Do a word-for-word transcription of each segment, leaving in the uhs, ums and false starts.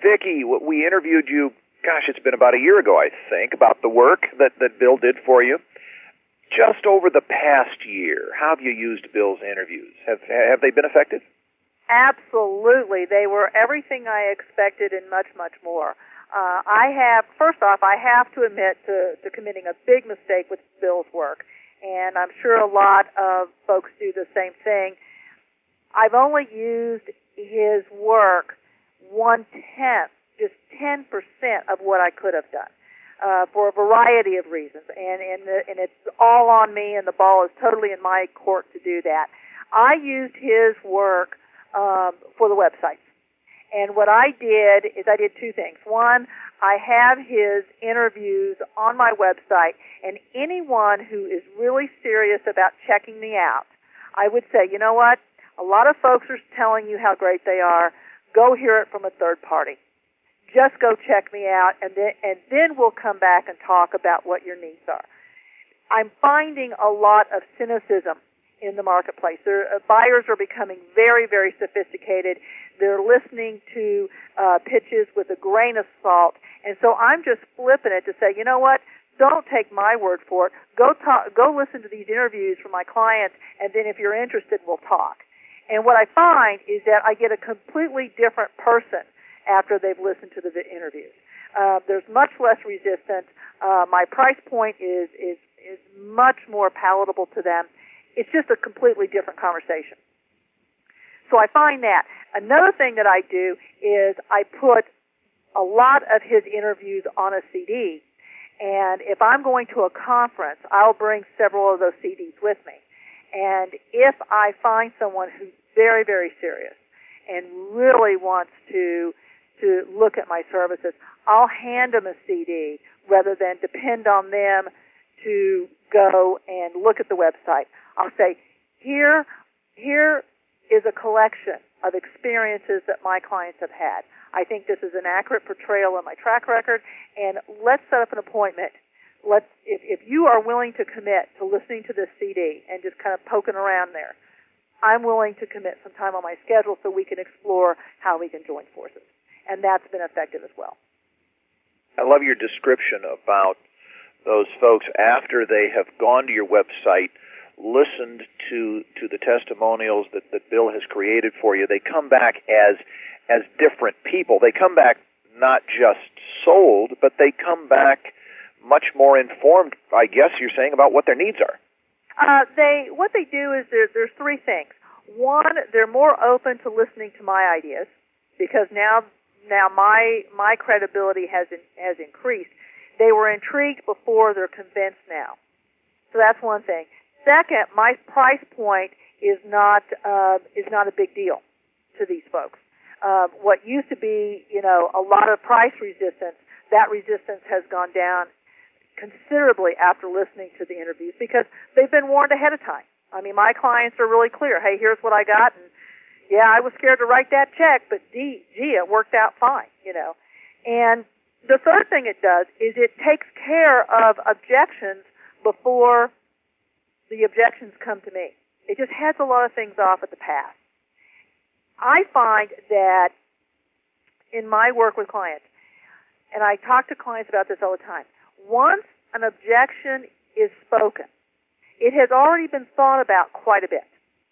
Vicki, we interviewed you, gosh, it's been about a year ago, I think, about the work that, that Bill did for you. Just over the past year, how have you used Bill's interviews? Have have they been effective? Absolutely. They were everything I expected and much, much more. Uh, I have, first off, I have to admit to, to committing a big mistake with Bill's work, and I'm sure a lot of folks do the same thing. I've only used his work one-tenth, just ten percent of what I could have done. Uh, for a variety of reasons, and and, the, and it's all on me, and the ball is totally in my court to do that. I used his work um, for the website, and what I did is I did two things. One, I have his interviews on my website, and anyone who is really serious about checking me out, I would say, you know what? A lot of folks are telling you how great they are. Go hear it from a third party. Just go check me out, and then and then we'll come back and talk about what your needs are. I'm finding a lot of cynicism in the marketplace. There, uh, buyers are becoming very, very sophisticated. They're listening to uh, pitches with a grain of salt, and so I'm just flipping it to say, you know what? Don't take my word for it. Go talk. Go listen to these interviews from my clients, and then if you're interested, we'll talk. And what I find is that I get a completely different person after they've listened to the interviews. Uh, there's much less resistance. Uh, my price point is, is, is much more palatable to them. It's just a completely different conversation. So I find that. Another thing that I do is I put a lot of his interviews on a C D, and if I'm going to a conference, I'll bring several of those C Ds with me. And if I find someone who's very, very serious and really wants to to look at my services, I'll hand them a C D rather than depend on them to go and look at the website. I'll say, here, here is a collection of experiences that my clients have had. I think this is an accurate portrayal of my track record, and let's set up an appointment. Let's, if, if you are willing to commit to listening to this C D and just kind of poking around there, I'm willing to commit some time on my schedule so we can explore how we can join forces. And that's been effective as well. I love your description about those folks after they have gone to your website, listened to to the testimonials that, that Bill has created for you. They come back as as different people. They come back not just sold, but they come back much more informed, I guess you're saying, about what their needs are. Uh, they what they do is there, there's three things. One, they're more open to listening to my ideas because now now my my credibility has in, has increased. They were intrigued before; they're convinced now. So that's one thing. Second, my price point is not uh, is not a big deal to these folks. Uh, what used to be, you know, a lot of price resistance, that resistance has gone down considerably after listening to the interviews because they've been warned ahead of time. I mean, my clients are really clear. Hey, here's what I got, and yeah, I was scared to write that check, but gee, gee, it worked out fine, you know. And the third thing it does is it takes care of objections before the objections come to me. It just heads a lot of things off at the pass. I find that in my work with clients, and I talk to clients about this all the time, once an objection is spoken, it has already been thought about quite a bit.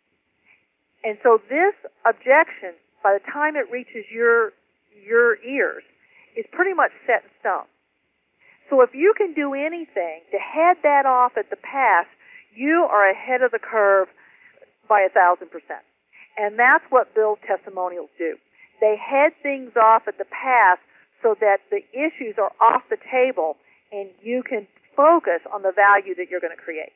And so this objection, by the time it reaches your your ears, is pretty much set in stone. So if you can do anything to head that off at the pass, you are ahead of the curve by a thousand percent. And that's what Bill's testimonials do. They head things off at the pass so that the issues are off the table and you can focus on the value that you're going to create.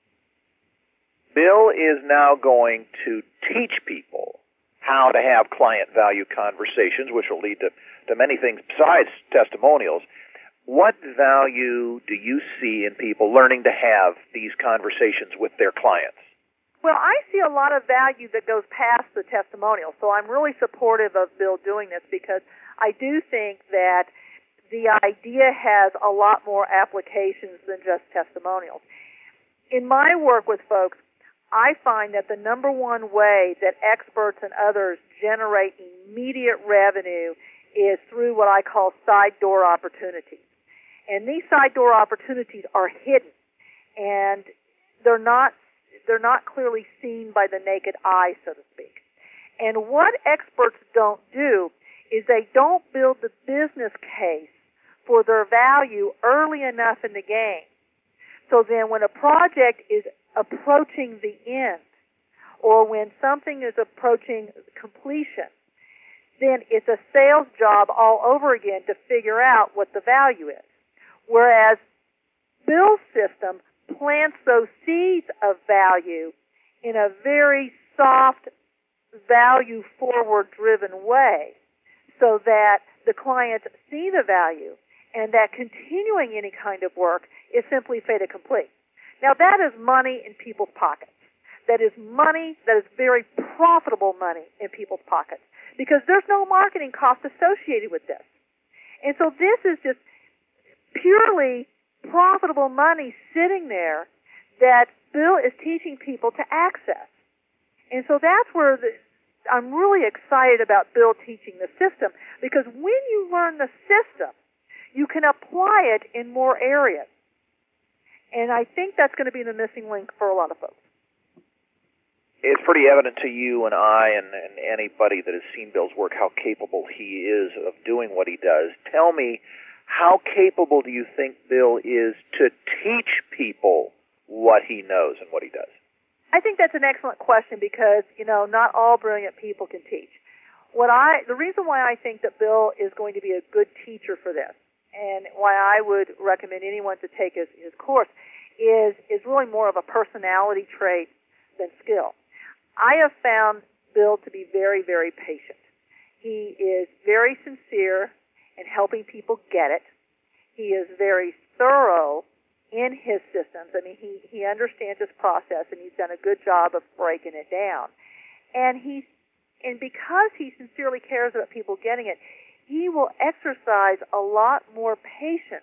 Bill is now going to teach people how to have client value conversations, which will lead to, to many things besides testimonials. What value do you see in people learning to have these conversations with their clients? Well, I see a lot of value that goes past the testimonial, so I'm really supportive of Bill doing this because I do think that the idea has a lot more applications than just testimonials. In my work with folks, I find that the number one way that experts and others generate immediate revenue is through what I call side door opportunities. And these side door opportunities are hidden, and they're not they're not clearly seen by the naked eye, so to speak. And what experts don't do is they don't build the business case for their value early enough in the game. So then when a project is approaching the end, or when something is approaching completion, then it's a sales job all over again to figure out what the value is. Whereas Bill's system plants those seeds of value in a very soft, value-forward-driven way so that the clients see the value and that continuing any kind of work is simply fait accompli. Now, that is money in people's pockets. That is money, that is very profitable money in people's pockets because there's no marketing cost associated with this. And so this is just purely profitable money sitting there that Bill is teaching people to access. And so that's where the, I'm really excited about Bill teaching the system, because when you learn the system, you can apply it in more areas. And I think that's going to be the missing link for a lot of folks. It's pretty evident to you and I and, and anybody that has seen Bill's work how capable he is of doing what he does. Tell me, how capable do you think Bill is to teach people what he knows and what he does? I think that's an excellent question because, you know, not all brilliant people can teach. What I, the reason why I think that Bill is going to be a good teacher for this, and why I would recommend anyone to take his, his course, is, is really more of a personality trait than skill. I have found Bill to be very, very patient. He is very sincere in helping people get it. He is very thorough in his systems. I mean, he, he understands his process, and he's done a good job of breaking it down. And he's, and because he sincerely cares about people getting it, he will exercise a lot more patience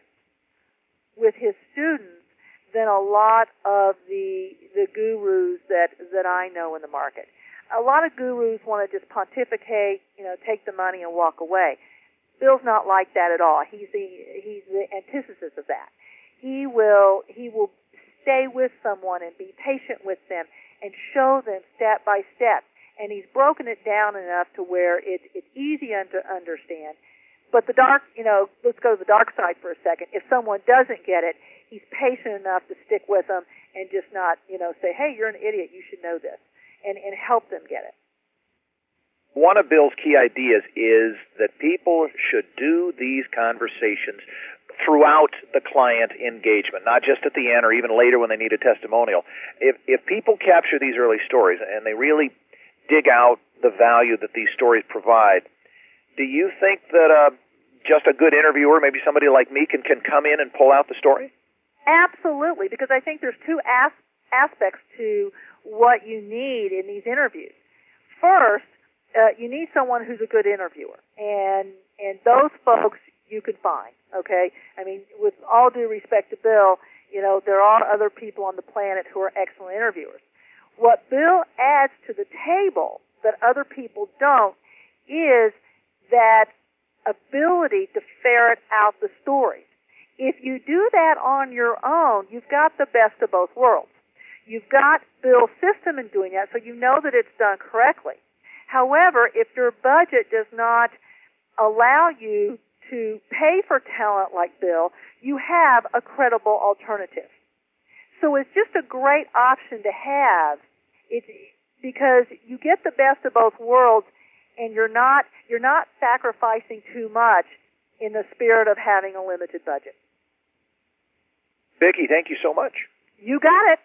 with his students than a lot of the the gurus that, that I know in the market. A lot of gurus want to just pontificate, you know, take the money and walk away. Bill's not like that at all. He's the he's the antithesis of that. He will he will stay with someone and be patient with them and show them step by step. And he's broken it down enough to where it, it's easy to understand. But the dark, you know, let's go to the dark side for a second. If someone doesn't get it, he's patient enough to stick with them and just not, you know, say, hey, you're an idiot, you should know this, and, and help them get it. One of Bill's key ideas is that people should do these conversations throughout the client engagement, not just at the end or even later when they need a testimonial. If, if people capture these early stories and they really dig out the value that these stories provide, do you think that uh, just a good interviewer, maybe somebody like me, can, can come in and pull out the story? Absolutely, because I think there's two as- aspects to what you need in these interviews. First, Uh, you need someone who's a good interviewer, and and those folks you can find, okay? I mean, with all due respect to Bill, you know, there are other people on the planet who are excellent interviewers. What Bill adds to the table that other people don't is that ability to ferret out the stories. If you do that on your own, you've got the best of both worlds. You've got Bill's system in doing that, so you know that it's done correctly. However, if your budget does not allow you to pay for talent like Bill, you have a credible alternative. So it's just a great option to have. It's because you get the best of both worlds, and you're not you're not sacrificing too much in the spirit of having a limited budget. Vicki, thank you so much. You got it.